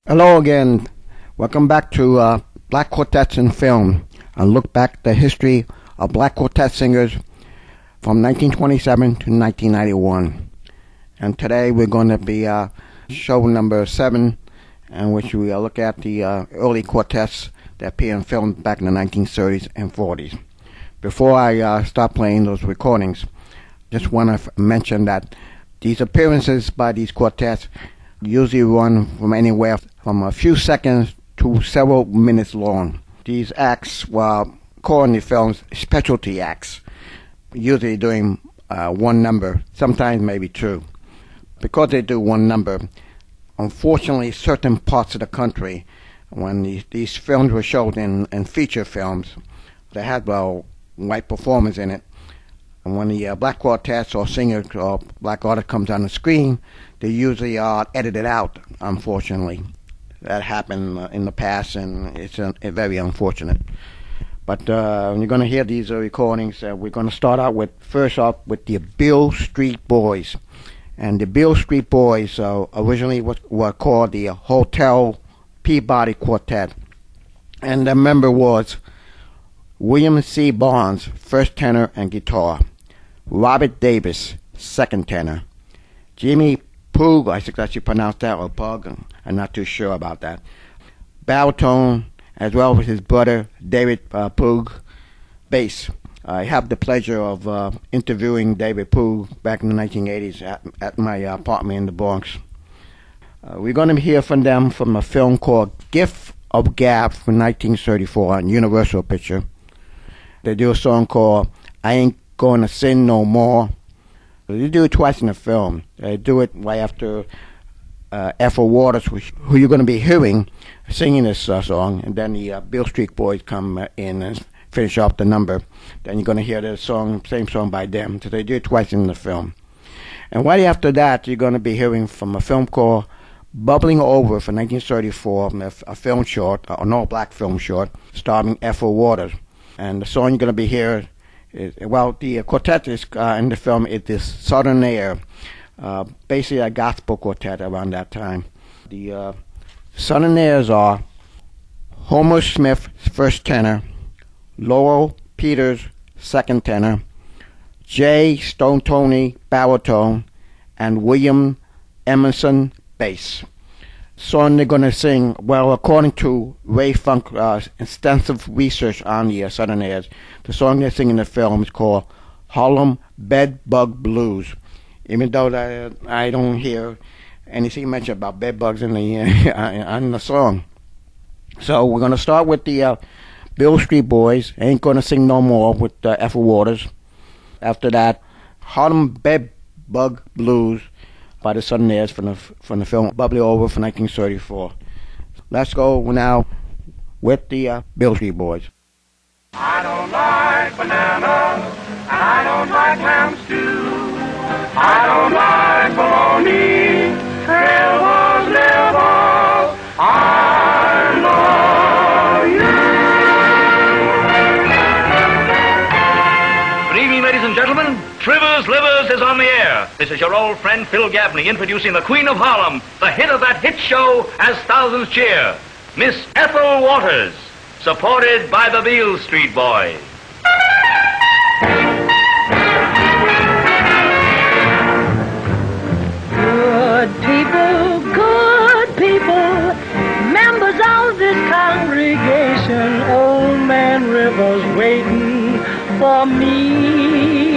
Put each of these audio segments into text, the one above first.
Hello again. Welcome back to Black Quartets in Film. A look back at the history of black quartet singers from 1927 to 1991. And today we're going to be show number 7, in which we look at the early quartets that appeared in film back in the 1930s and 40s. Before I start playing those recordings, just want to mention that these appearances by these quartets usually run from anywhere from a few seconds to several minutes long. These acts were called in the films specialty acts, usually doing one number, sometimes maybe two. Because they do one number, unfortunately certain parts of the country, when these films were showed in feature films, they had white performers in it. And when the black quartets or singers or black artist comes on the screen, they usually are edited out, unfortunately. That happened in the past, and it's very unfortunate. But you're going to hear these recordings. We're going to start out first off with the Beale Street Boys. And the Beale Street Boys originally were called the Hotel Peabody Quartet. And the member was William C. Barnes, first tenor and guitar. Robert Davis, second tenor. Jimmy Poog, I think I should pronounce that, or Pug, I'm not too sure about that. Baritone, as well as his brother, David Poog, bass. I have the pleasure of interviewing David Poog back in the 1980s at my apartment in the Bronx. We're going to hear from them from a film called Gift of Gab from 1934 on Universal Picture. They do a song called I Ain't Gonna Sin No More. They do it twice in the film. They do it right after Ethel Waters, who you're going to be hearing, singing this song, and then the Beale Street Boys come in and finish off the number. Then you're going to hear the same song by them. So they do it twice in the film. And right after that, you're going to be hearing from a film called Bubbling Over from 1934, a film short, an all-black film short, starring Ethel Waters. And the song you're going to be hearing, the quartet is in the film is this Southern Air, basically a gospel quartet around that time. The Southern Airs are Homer Smith, first tenor, Laurel Peters, second tenor, J. Stone Tony, baritone, and William Emerson, bass. Song they're going to sing, according to Ray Funk's extensive research on the Southern Airs, the song they sing in the film is called Harlem Bed Bug Blues. Even though I don't hear anything mentioned about bed bugs in the song. So we're going to start with the Beale Street Boys, Ain't Gonna Sing No More, with Ethel Waters. After that, Harlem Bed Bug Blues by the Southern Airs from the film Bubbly Over from 1934. Let's go now with the Beale Street Boys. I don't like bananas, I don't like lamb stew, I don't like bologna, trebles, livers, I love you. Good evening, ladies and gentlemen. Trivers Livers is on the air. This is your old friend Phil Gaffney introducing the Queen of Harlem, the hit of that hit show As Thousands Cheer, Miss Ethel Waters, supported by the Beale Street Boys. Good people, members of this congregation, old man Rivers waiting for me.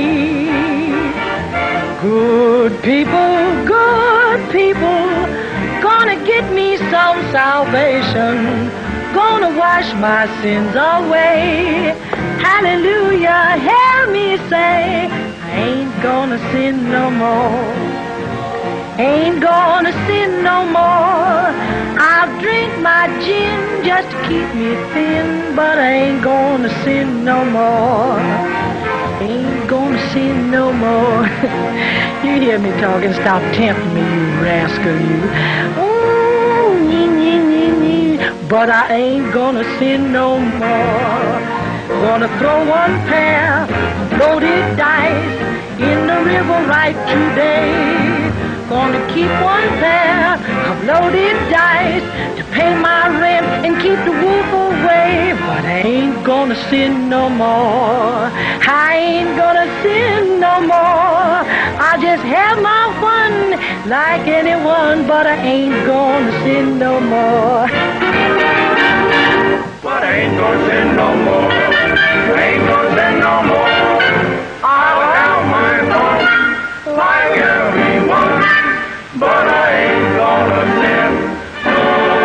Good people, gonna get me some salvation, gonna wash my sins away. Hallelujah, hear me say, I ain't gonna sin no more. Ain't gonna sin no more. I'll drink my gin just to keep me thin, but I ain't gonna sin no more. Ain't gonna sin no more. You hear me talking, stop tempting me, you rascal, you. Ooh, nee, nee, nee, nee. But I ain't gonna sin no more. Gonna throw one pair of loaded dice in the river right today. Gonna keep one pair of loaded dice to pay my rent and keep the wolf away. But I ain't gonna sin no more. I ain't gonna sin no more. I'll just have my fun like anyone, but I ain't gonna sin no more. But I ain't gonna sin no more. I ain't gonna sin no more. I'll have my fun like everyone, but I ain't gonna sin no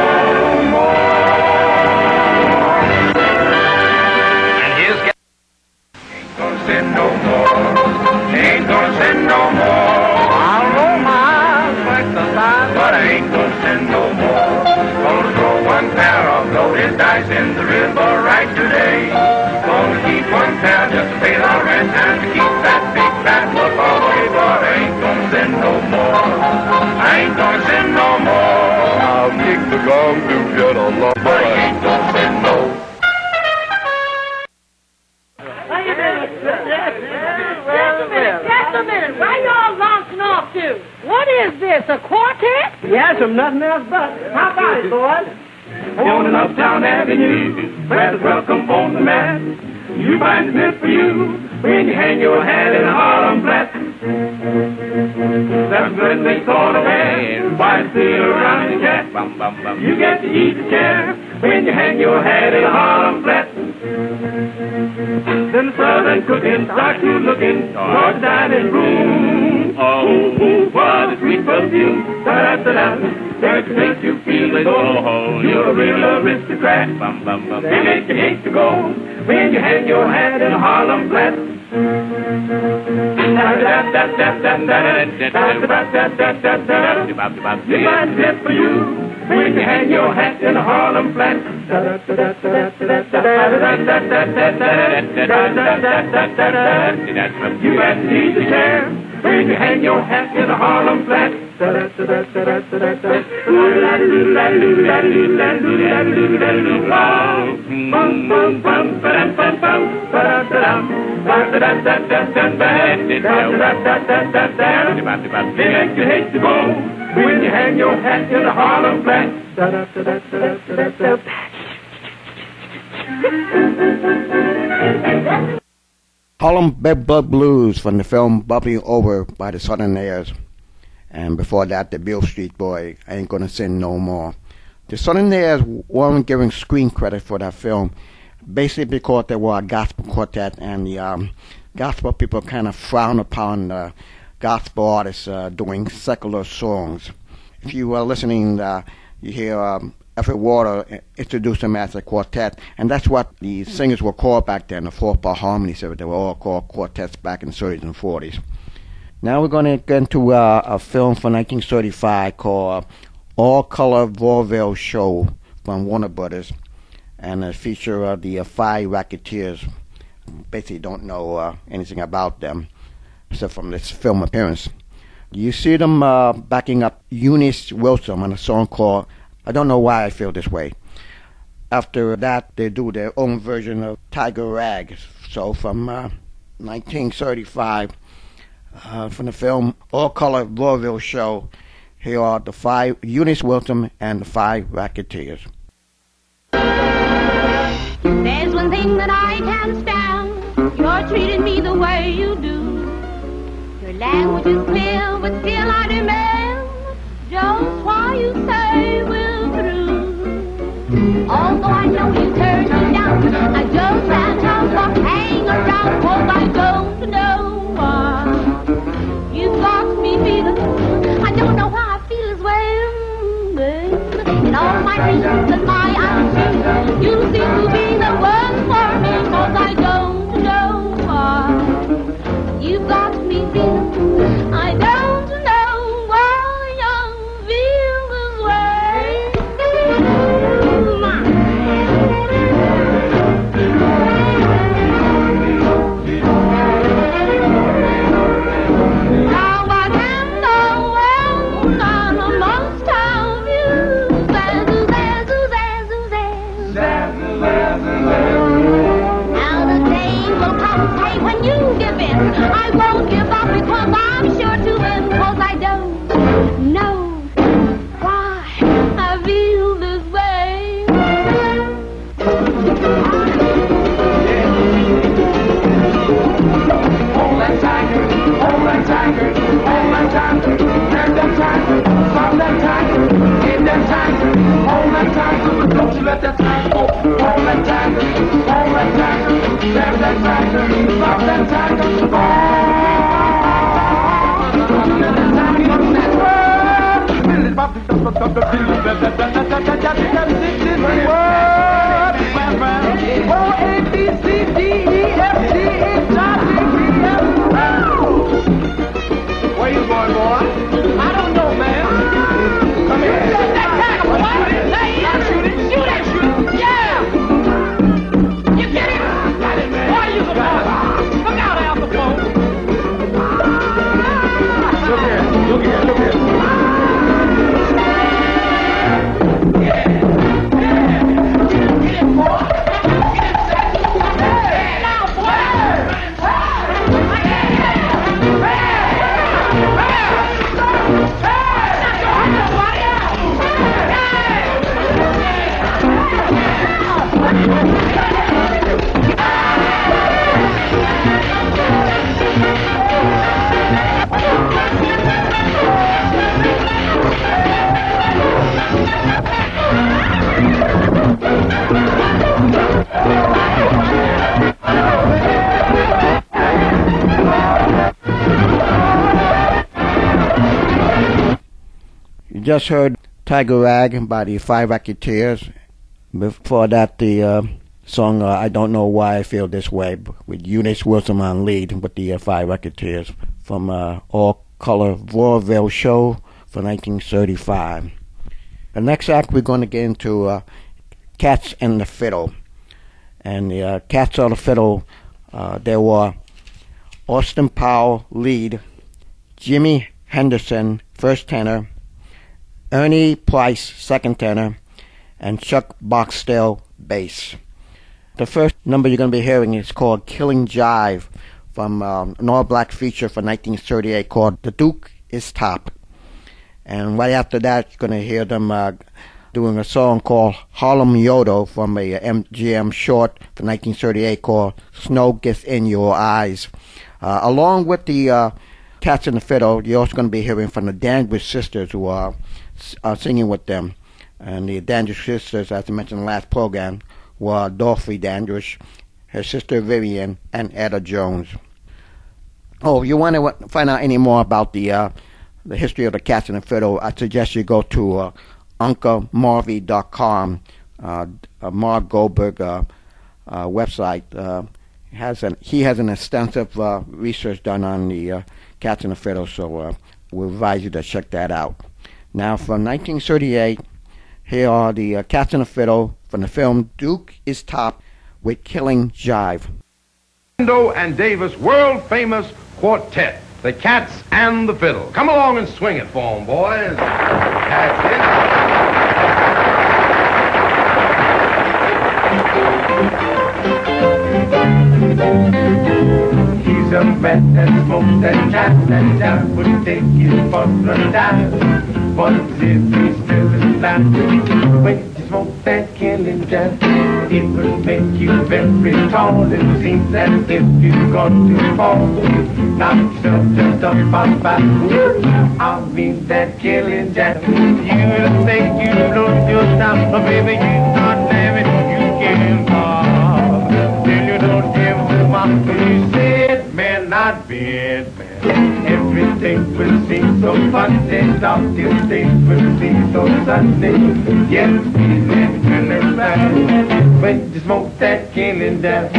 more. And here's Ain't gonna sin no more. Ain't gonna sin no more. I'll roll my eyes like the light, but I ain't gonna sin no more. Gonna throw one pair of loaded dice in the river right today. Gonna keep one pair just to pay the rent and to keep that big fat look away, but I ain't gonna sin no more. I ain't gonna sin no more. I'll kick the gong to get along, but I ain't gonna sin no more. Just a minute. Where y'all launching off to? What is this, a quartet? Yes, I'm nothing else but. How about it, boys? On an uptown avenue, where the welcome on the mat. You find it meant for you when you hang your hat in a Harlem flat. That's when they call a man, why sit around the cat? You get to eat the chair when you hang your hat in a Harlem flat. Then the southern cooking starts to looking toward the dining room. Oh, what a sweet perfume. Da-da-da-da. That makes you feel as though you're a real aristocrat. They make you hate to go when you hang your hat in a Harlem flat. You might slip for you when you hang your hat in a Harlem flat. You got to need the chair when you hang your hat in a Harlem flat. They make you hate to go when you hang your hat in a Harlem flat. Harlem Bed Bug Blues from the film Bubbling Over by the Southern Airs. And before that, the Beale Street Boy, I Ain't Gonna Sin No More. The Southern Airs weren't giving screen credit for that film, basically because they were a gospel quartet, and the gospel people kind of frown upon gospel artists doing secular songs. If you were listening, you hear Everett Water introduced them as a quartet, and that's what the singers were called back then, the 4-part harmony. So they were all called quartets back in the 30s and 40s. Now we're going to get into a film from 1935 called All Color Vaudeville Show from Warner Brothers, and a feature of the 5 Racketeers. Basically don't know anything about them except from this film appearance. You see them backing up Eunice Wilson on a song called I Don't Know Why I Feel This Way. After that, they do their own version of Tiger Rag. So from 1935, from the film All Color Vaudeville Show, here are the 5, Eunice Wilson and the 5 Racketeers. There's one thing that I can't stand. You're treating me the way you do. Your language is clear, but still I demand just why you say we're through. Although I know you turned me down, I just can't help but hang around, 'cause I don't know why. You got me feeling, I don't know why I feel as well, babe. In all my dreams and my actions, you seem to be the one for me, 'cause I don't know why. You got me feeling, I don't know why I feel this way. Now I can't know when I must have you. Zazu, zazu, zazu, Where you going, boy? I don't know, man. Come here. Shoot it. Yeah. You get it? Got it, man. Boy, you come out of the phone. Look here. You just heard Tiger Rag by the Five Racketeers. Before that, the song I Don't Know Why I Feel This Way with Eunice Wilson on lead with the Five Racketeers from All Color Vaudeville Show for 1935. The next act we're going to get into Cats and the Fiddle. And the Cats on the Fiddle, there were Austin Powell lead, Jimmy Henderson first tenor, Ernie Price second tenor, and Chuck Barksdale bass. The first number you're going to be hearing is called Killing Jive from an all-black feature from 1938 called The Duke is Top. And right after that, you're going to hear them doing a song called Harlem Yodel from a MGM short from 1938 called Snow Gets in Your Eyes. Along with the Cats and the Fiddle, you're also going to be hearing from the Dandridge Sisters who are singing with them. And the Dandridge Sisters, as I mentioned in the last program, were Dorothy Dandridge, her sister Vivian, and Etta Jones. Oh, if you want to find out any more about the history of the Cats and the Fiddle, I suggest you go to UncleMarvy.com, Marv Goldberg website. He has an extensive research done on the Cats and the Fiddle, so we advise you to check that out. Now, from 1938, here are the Cats and the Fiddle from the film Duke is Top with Killing Jive. And Davis world-famous quartet, the Cats and the Fiddle. Come along and swing it for 'em, boys. That's it. He's a man that smokes that jive would take you for a dive. But if he's still alive, when you smoke that killing jive, it will make you very tall. It seems as if you've got to fall. Knock yourself just up on by. I mean that killing jive. You will think you lose your stop, but baby, you not living, you can't fall. Till you don't give them up, you said, man, not bad, man. Everything will seem so funny, darkest things will seem so sunny. Yes, feeling really bad when you smoke that killing jive.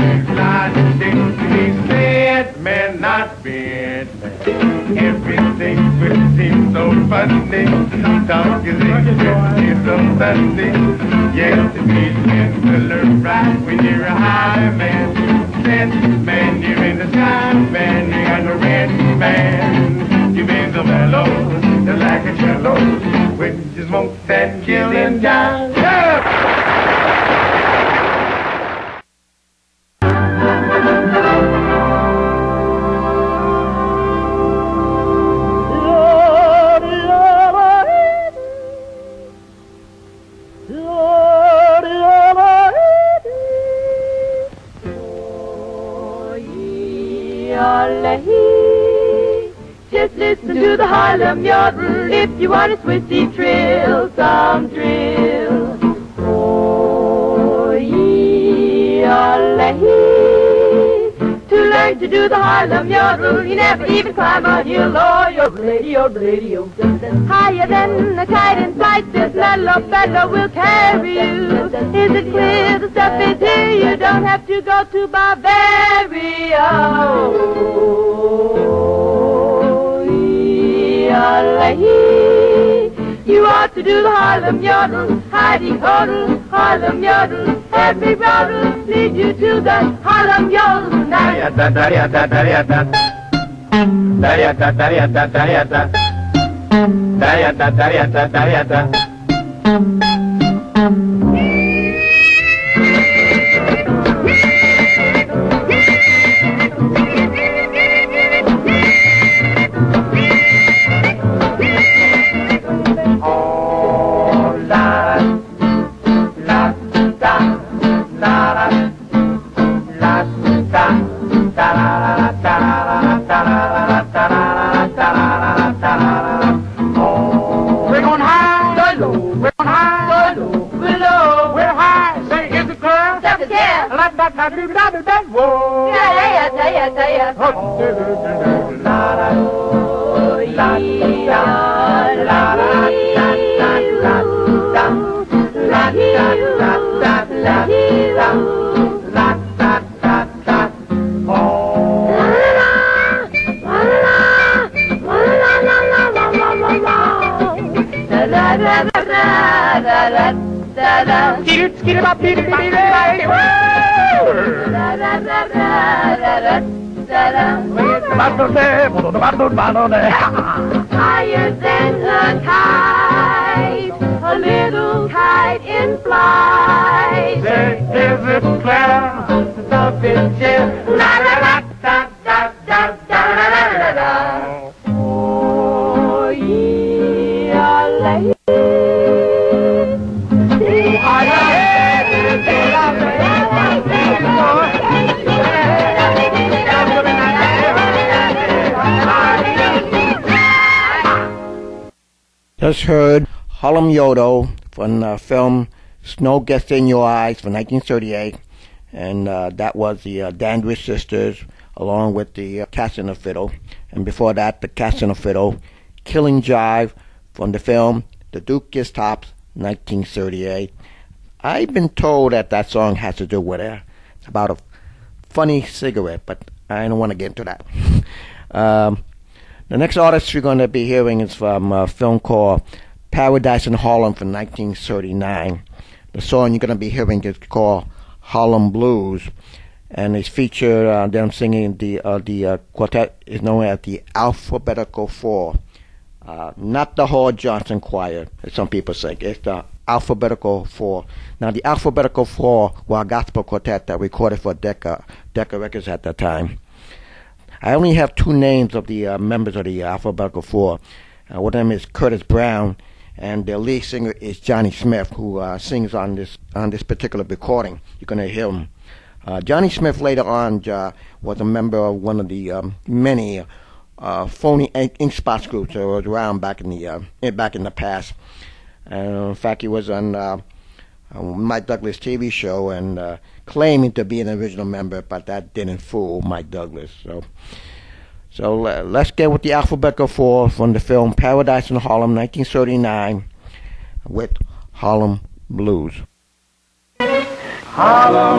Everything it seems so funny. Talk is so funny. Yes, it means to look right when you're a high man. Red man, you're in the sky, man, you got the red man. You been so mellow, just like a cello, with your smoke and killing time. Just listen to the Harlem Yodel if you want a Swissy trill, some drill. Oh, yee-a-lay. To learn to do the Harlem Yodel, you never even climb a hill. Oh, yodel-lady-yodel-lady-yodel. Higher than a kite in flight, this little fellow will carry you. Is it clear the stuff is here? You don't have to go to Bavaria. You ought to do the Harlem Yodel, Heidi-hodel, Harlem Yodel. Every rodel leads you to the Harlem Yodel. Da-da-da-da-da-da-da. Da-da-da-da-da-da-da. Da-da-da-da-da-da-da. Higher than a kite, a little kite in flight. Say, is it clear? The picture. La-la-la-da-da-da-da-da-da-da. Oh, yee-a-lay. Just heard Harlem Yodel from the film Snow Gets in Your Eyes from 1938, and that was the Dandridge Sisters along with the Cats and the Fiddle, and before that the Cats and the Fiddle, Killing Jive from the film The Duke Gets Tops 1938. I've been told that that song has to do with about a funny cigarette, but I don't want to get into that. The next artist we're going to be hearing is from a film called Paradise in Harlem from 1939. The song you're going to be hearing is called Harlem Blues, and it's featured them singing the quartet is known as the Alphabetical Four. Not the Hall Johnson Choir, as some people say. It's the Alphabetical Four. Now, the Alphabetical Four were a gospel quartet that recorded for Decca Records at that time. I only have two names of the members of the Alphabetical Four. One of them is Curtis Brown, and their lead singer is Johnny Smith, who sings on this particular recording. You're going to hear him. Johnny Smith later on was a member of one of the many phony ink spots groups that was around back in the past. In fact, he was on Mike Douglas' TV show and claiming to be an original member, but that didn't fool Mike Douglas. So let's get with the Alphabetical Four from the film Paradise in Harlem, 1939, with Harlem Blues. Harlem,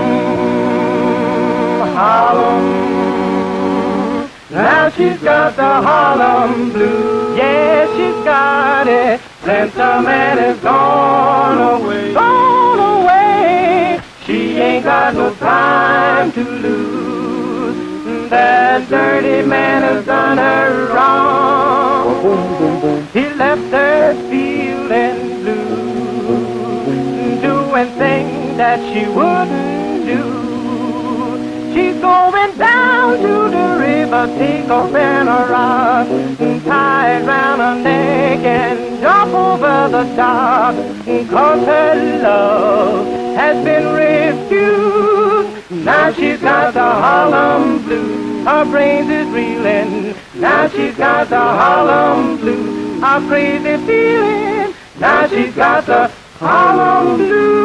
Harlem, now she's got the Harlem Blues. Yes, she's got it. Since the man is gone away. Gone away. She ain't got no time to lose. That dirty man has done her wrong. He left her feeling blue, doing things that she wouldn't do. She's going down to the river, take off in a rock, tie it round her neck and jump over the dock, 'cause her love has been refused. Now she's got the Harlem blues, her brains is reeling. Now she's got the Harlem blues, her crazy feeling. Now she's got the Harlem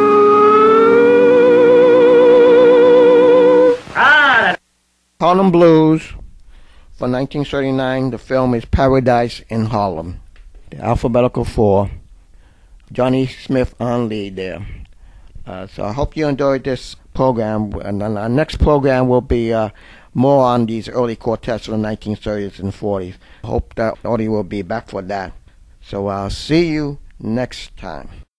blues. Harlem Blues for 1939. The film is Paradise in Harlem. The alphabetical 4. Johnny Smith on lead there. So I hope you enjoyed this program. And our next program will be more on these early quartets of the 1930s and 40s. I hope that Audie will be back for that. So I'll see you next time.